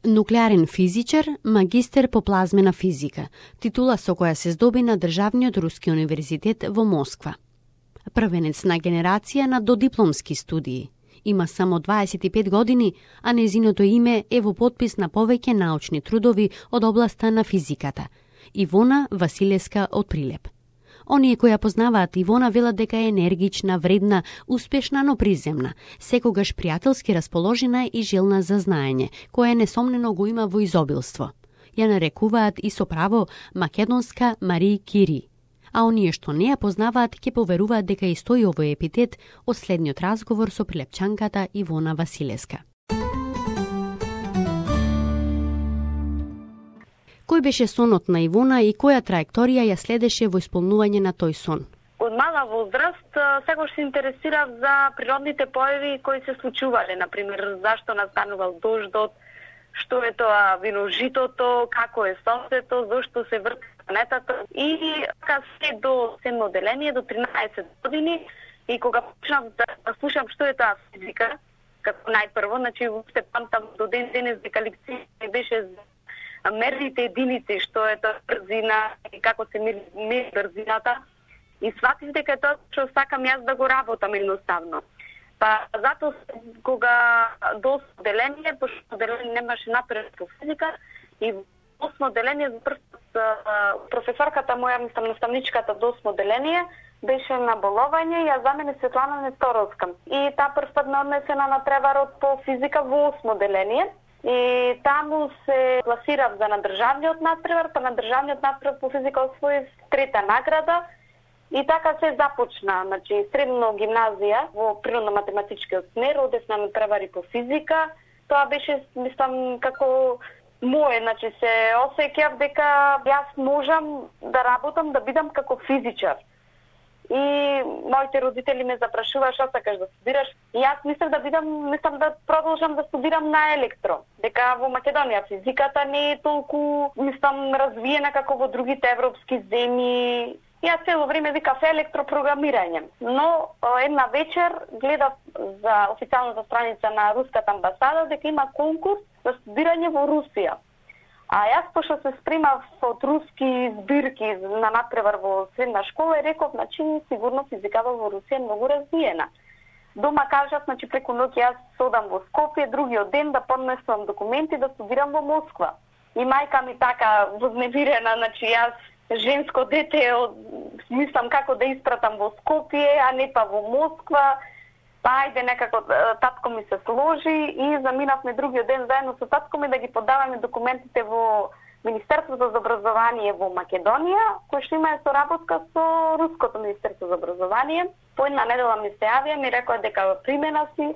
Нуклеарен физичар, магистер по плазмена физика, титула со која се здоби на Државниот руски универзитет во Москва. Првенец на генерација на додипломски студии. Има само 25 години, а незиното име е во потпис на повеќе научни трудови од областа на физиката. Ивона Василеска од Прилеп. Оние кои ја познаваат Ивона велат дека е енергична, вредна, успешна, но приземна, секогаш пријателски расположена и желна за знаење, која несомнено го има во изобилство. Ја нарекуваат и со право македонска Мари Кири. А оние што не ја познаваат ќе поверуваат дека и стои овој епитет од следниот разговор со прилепчанката Ивона Василеска. Кој беше сонот на Ивона и која траекторија ја следеше во исполнување на тој сон? Од мала возраст секогаш се интересирав за природните појави кои се случувале, например, зашто настанувал дождот, што е тоа виножитото, како е сонцето, зашто се врти планетата. И така се до 7 одделение, до 13 години, и кога почнав да слушам што е тоа физика, како најпрво, значи се памтам до ден денес дека лекција беше мерните единици, што е тоа брзина и како се мери брзината. И сватив дека тоа што сакам јас да го работам едноставно. Па затоа кога до одделение, пошто одделение немаше напред по физика, и во 8 одделение за прв професорката моја, наставничката до 8 одделение, беше на боловање и ја замени Светлана Несторовска. И таа прв пат ме однесена на преварот по физика во 8 одделение. И таму се класирав за на државниот надпревар, па на државниот надпревар по физика освоив 3-та награда. И така се започна, значи средно гимназија во природно-математичкиот смер, одев на надпревари по физика. Тоа беше, мислам, како мое, значи се осеќав дека јас можам да работам, да бидам како физичар. И моите родители ме запрашуваа што сакаш да студираш. И јас мислев да продолжам да студирам на електро. Дека во Македонија физиката не е толку, развиена како во другите европски земји. Јас цело време викав електропрограмирање. Но една вечер гледав за официјалната страница на руската амбасада дека има конкурс за студирање во Русија. А јас, пошто се спремав од руски збирки на надпревар во средна школа, и реков, значи, сигурно физикава во Русија е многу развиена. Дома кажав, значи, преку ноќ јас одам во Скопје, другиот ден да поднесувам документи да студирам во Москва. И мајка ми така возневирена, значи, јас женско дете, мислам како да испратам во Скопје, а не па во Москва. Па ајде некако татко ми се сложи и заминавме другиот ден заедно со татко ми да ги подаваме документите во Министерството за образование во Македонија, кој што има соработка со Руското Министерство за образование. По една недела ми се јавија, ми рекоа дека примена си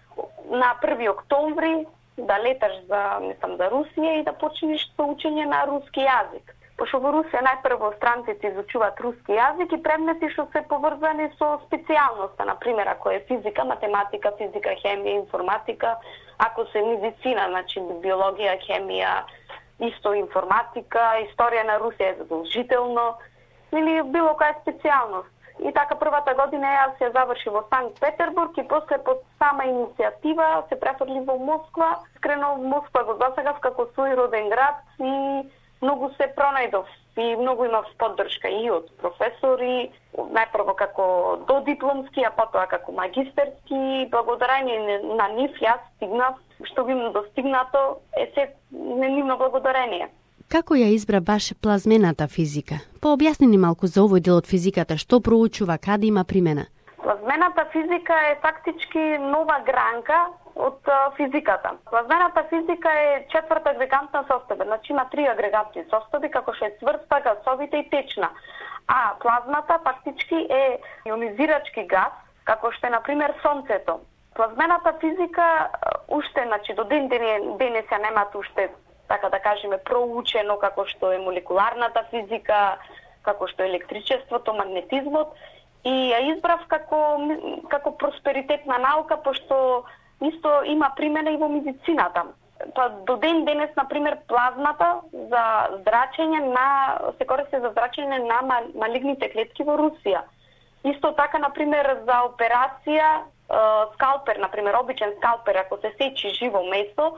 на 1 октомври да леташ за Русија и да почнеш со учење на руски јазик. Пошто во Русија најпрво странците изучуваат руски јазик и предмети што се поврзани со специјалноста, например ако е физика, математика, физика, хемија, информатика, ако се медицина, значи биологија, хемија, исто информатика, историја на Русија е задолжително, или било која специјалност. И така првата година јас се заврши во Санкт Петербург и после под сама иницијатива се префрли во Москва. Искрено Москва го засагав како свој роден град и многу се пронајдов и многу имав поддршка и од професори, најпрво како додипломски, а потоа како магистерски. Благодарение на нив јас стигнав, што би достигнато е се нивно благодарение. Како ја избра баш плазмената физика? Пообјасни ни малку за овој дел од физиката, што проучува, каде има примена? Плазмената физика е фактички нова гранка од физиката. Плазмената физика е 4-та агрегатна состојба, значи има 3 агрегатни состојби, како што е цврста, гасовита и течна. А плазмата фактички е ионизирачки гас, како што е, например, сонцето. Плазмената физика уште, значи, до денес ја немаат уште, така да кажеме, проучено како што е молекуларната физика, како што е електричеството, магнетизмот, и ја избрав како просперитетна наука, пошто исто има примена и во медицината. Па до денес, например, плазмата за зрачење се користи за зрачење на малигните клетки во Русија. Исто така, например, за операција скалпер, например, обичен скалпер, ако се сечи живо месо,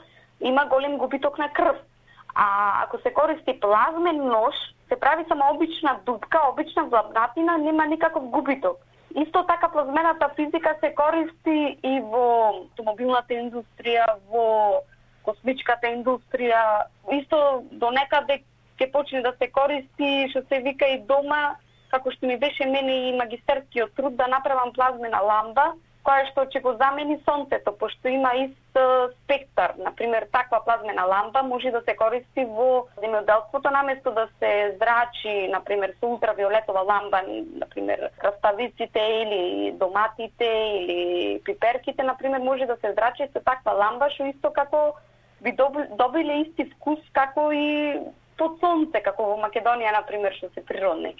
има голем губиток на крв. А ако се користи плазмен нож, се прави само обична дупка, обична влабнатина, нема никаков губиток. Исто така плазмената физика се користи и во автомобилната индустрија, во космичката индустрија. Исто до некаде ќе почне да се користи, што се вика и дома, како што ми беше мене и магистерскиот труд да направам плазмена ламба, која што ќе го замени сонцето, пошто има ист спектар. Например, таква плазмена лампа може да се користи во земјоделството, наместо да се зрачи, например, со ултравиолетова лампа, например, краставиците или доматите или пиперките, например, може да се зрачи со таква лампа, што исто како би добиле исти вкус како и под сонце, како во Македонија, например, што се природни.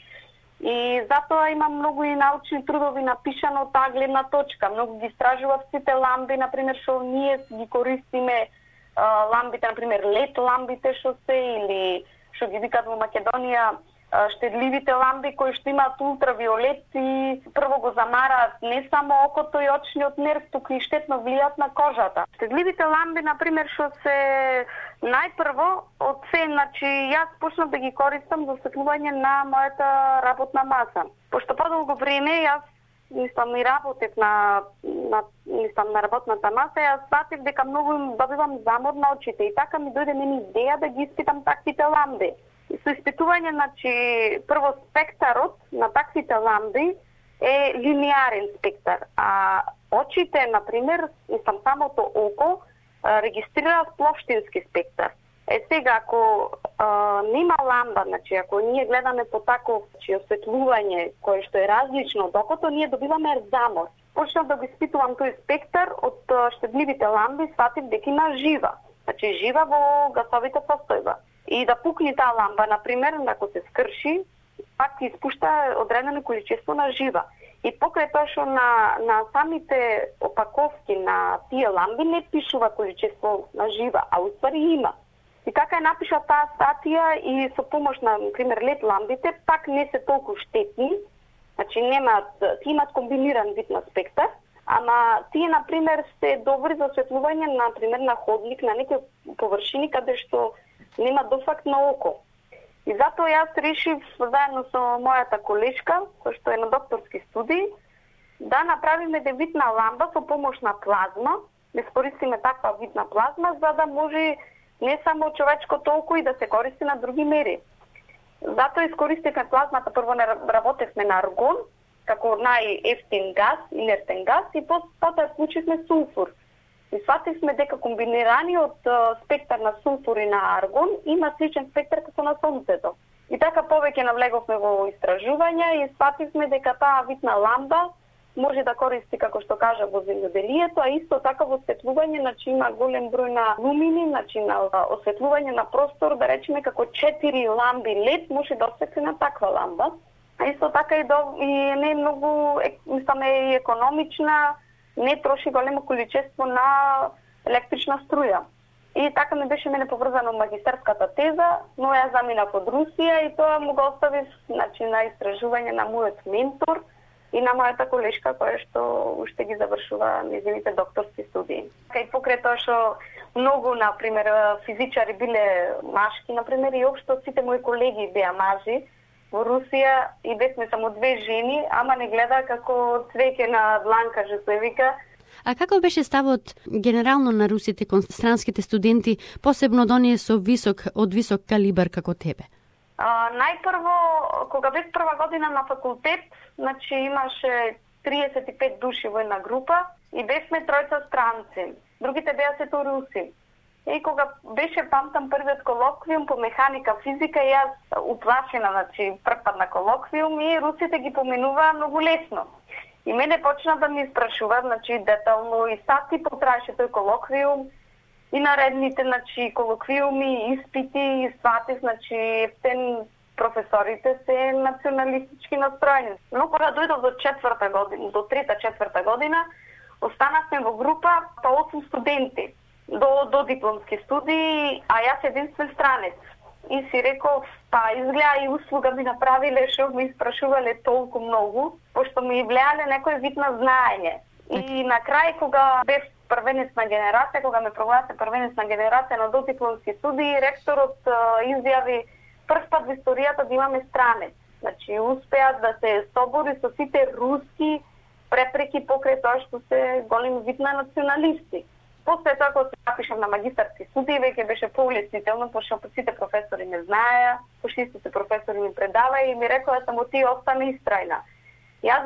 И затоа има многу и научни трудови напишано од таа гледна точка. Многу ги истражуваат сите ламби, например, што ние ги користиме, ламбите, например, лед ламбите што се, или што ги викаат во Македонија штедливите ламби, кои што имаат ултравиолет и прво го замараат не само окото и очниот нерв, туку и штетно влијаат на кожата. Штедливите ламби, например, што се најпрво од се, значи јас почнав да ги користам за осветлување на мојата работна маса. Пошто подолго време јас и работев на работната маса, јас сватив дека многу добивам замор на очите и така ми дојде мене идеја да ги испитам таквите ламби. И со испитување, значи, прво спектарот на таквите ламби е линеарен спектар, а очите, например, самото око, регистрираат пловштински спектар. Сега, ако нема ламба, значи, ако ние гледаме по таков осветлување кое што е различно од окото, ние добиваме замор. Почнав да го испитувам тој спектар од штедливите ламби, сватив дека има жива. Значи, жива во гасовите состојба. И да пукне таа ламба, например, ако се скрши, пак испушта одредено количество на жива. И покрај тоа што на самите опаковки на тие ламби не пишува количество на жива, а уствари има. И така е напиша таа статија и со помош на, например, лед ламбите, пак не се толку штетни, значи имаат комбиниран вид на спектар, ама тие, например, се добри за осветлување, например, на ходник, на некои површини каде што нема дофак на око. И затоа јас решив, заедно со мојата колешка, која што е на докторски студии, да направиме вид на ламба со помош на плазма, да искористиме таква вид на плазма, за да може не само човечкото око и да се користи на други мери. Затоа искористивме плазмата, прво не работевме на аргон, како најефтин газ, инертен газ, и потоа вклучивме сулфур. И свативме дека комбинираниот спектар на сулфур и на аргон има сличен спектар како на сонцето. И така повеќе навлеговме во истражувања и свативме дека таа вид на ламба може да користи, како што кажа, во земјоделието, а исто така во осветлување, значи има голем број на лумини, значи на осветлување на простор, да речеме како 4 ламби лед може да осветли на таква ламба. А исто така и не е многу, и економична, не троши големо количество на електрична струја. И така ми беше мене поврзано магистерската теза, но ја заминав од Русија и тоа му го оставив, значи, на истражување на мојот ментор и на мојата колешка која што уште ги завршува нејзините докторски студии. И покрај тоа што многу, например, физичари биле машки, например, и општо сите мои колеги беа мажи, во Русија и бевме само 2 жени, ама не гледа како цвеќе на дланка, што се вика. А како беше ставот генерално на русите кон странските студенти, посебно од оние со висок калибар како тебе? Најпрво, кога бев прва година на факултет, значи имаше 35 души во една група и бевме 3 странци. Другите беа сето руси. И кога беше, памтам, првиот колоквиум по механика, физика, јас уплашена, значи, прв на колоквиум и русите ги поменуваа многу лесно. И мене почна да ми спрашуваат, значи, детално и сати потраеше тој колоквиум и наредните, значи, колоквиуми, испити, и сватив, значи, ефтен професорите се националистички настроени. Но кога дојдов до 3-4 година, останавме во група по 8 студенти до дипломски студии, а јас единствен странец. И си реков, изгледа и услуга ми направиле, што ми испрашувале толку многу, пошто ми влеале некој вид на знаење. И на крај, кога бев првенец на генерација, кога ме прогласе првенец на генерација на додипломски студии, ректорот изјави прв пат во историјата да имаме странец. Значи, успеа да се собори со сите руски препреки покрај тоа што се голем вид на националисти. После тоа, кога се запишам на магистарски студии, веќе беше поулеснително, пошто сите професори ме знаеа, пошто истите професори ми предава и ми рекоа само ти остани истрајна. И јас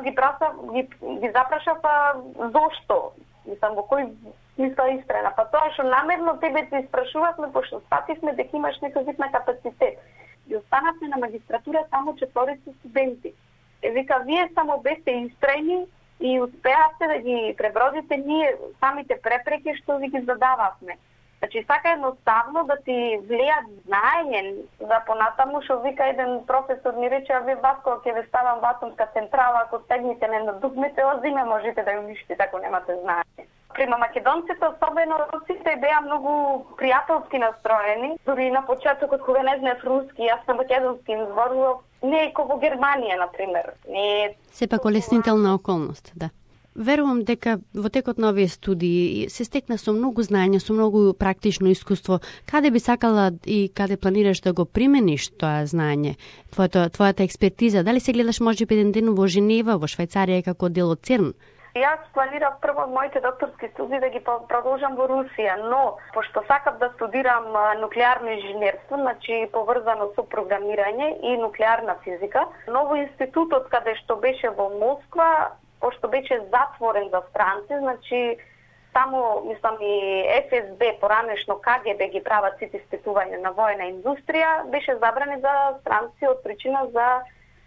ги запрашав, зошто? Мислам, во кој смисла истрајна? Па тоа што намерно тебе те испрашувавме, пошто свативме дека имаш некој вид на капацитет. И останавме на магистратура само 4 студенти. Вика, вие само бевте истрајни и успеавте да ги пребродите ние самите препреки што ви ги задававме. Значи, сака едноставно да ти влијат знаење за понатаму, што вика еден професор ми рече, а вие вас кога ќе ве ставам во атомска централа, ако стегнете не надугнете, зиме можете да ја уништите ако немате знаење. Прима македонците, особено руците, беа многу пријателски настроени. Дури на почетокот кога не знаев руски, јас на македонски им зборував, не е како во Германија, например. Сепак олеснителна околност, да. Верувам дека во текот на овие студии се стекна со многу знаење, со многу практично искуство. Каде би сакала и каде планираш да го примениш тоа знаење, твојата експертиза? Дали се гледаш можеби еден ден во Женева, во Швајцарија како дел од ЦЕРН? Јас планирав прво моите докторски студии да ги продолжам во Русија, но пошто сакав да студирам нуклеарно инженерство, значи поврзано со програмирање и нуклеарна физика, но во институтот каде што беше во Москва, пошто беше затворен за странци, значи само, мислам, и ФСБ, поранешно КГБ ги прават сите испитувања на воена индустрија, беше забрани за странци од причина за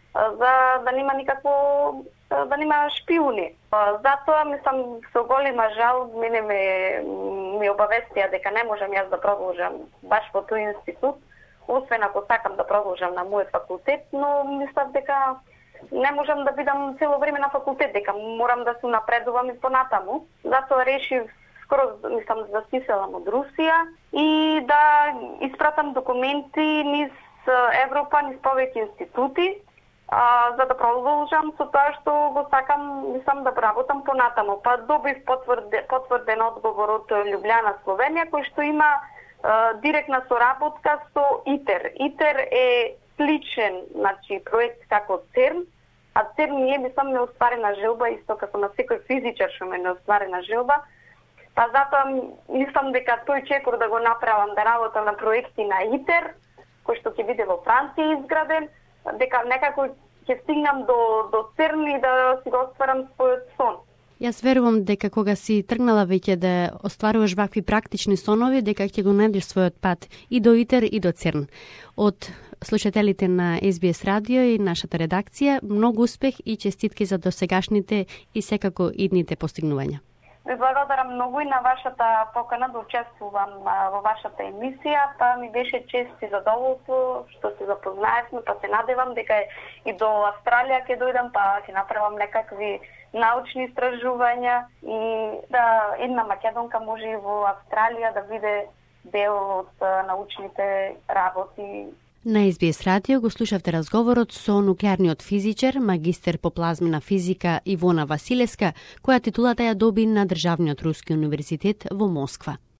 да нема никакво, да нема шпиони. Затоа, мислам, со голема жал, мене ми обавестија дека не можам јас да продолжам баш во тој институт, освен ако сакам да продолжам на мојот факултет, но мислам дека не можам да бидам цело време на факултет, дека морам да се напредувам и понатаму. Затоа решив скоро, мислам, да списалам од Русија и да испратам документи низ Европа, низ повеќе институти, за да продолжам со тоа што го сакам, мислам, да работам понатаму. Па добив потврден одговор од Љубљана, Словенија, кој што има директна соработка со ИТЕР. ИТЕР е сличен, значи, проект како ЦЕРН, а ЦЕРН ние мислам неостварена желба, исто како на секој физичар што ме неостварена желба. Па затоа мислам дека тој чекор да го направам, да работам на проекти на ИТЕР, кој што ќе биде во Франција изграден, дека некако ќе стигнам до ЦЕРН и да си го остварам својот сон. Јас верувам дека кога си тргнала веќе да остваруваш вакви практични сонови, дека ќе го најдеш својот пат и до ИТЕР и до ЦЕРН. Од слушателите на SBS радио и нашата редакција, многу успех и честитки за досегашните и секако идните постигнувања. Ви благодарам многу и на вашата покана да учествувам во вашата емисија, па ми беше чест и задоволство што се запознаевме, па се надевам дека и до Австралија ќе дојдам, па ќе направам некакви научни истражувања и да една македонка може и во Австралија да биде дел од научните работи. На SBS радио го слушавте разговорот со нуклеарниот физичар, магистер по плазмена физика Ивона Василевска, која титулата ја доби на Државниот руски универзитет во Москва.